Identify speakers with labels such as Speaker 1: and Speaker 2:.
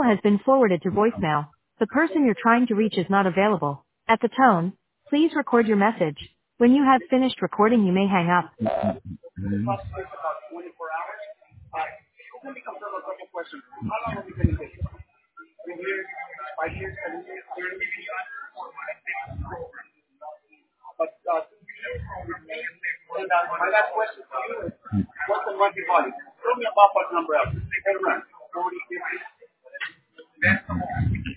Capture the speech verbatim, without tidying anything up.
Speaker 1: has been forwarded to voicemail. The person you're trying to reach is not available. At the tone, please record your message. When you have finished recording, you may hang up.
Speaker 2: Mm-hmm.
Speaker 3: My last question for you is, what's the monthly volume? Throw me a ballpark number out. Take a run. forty, fifty.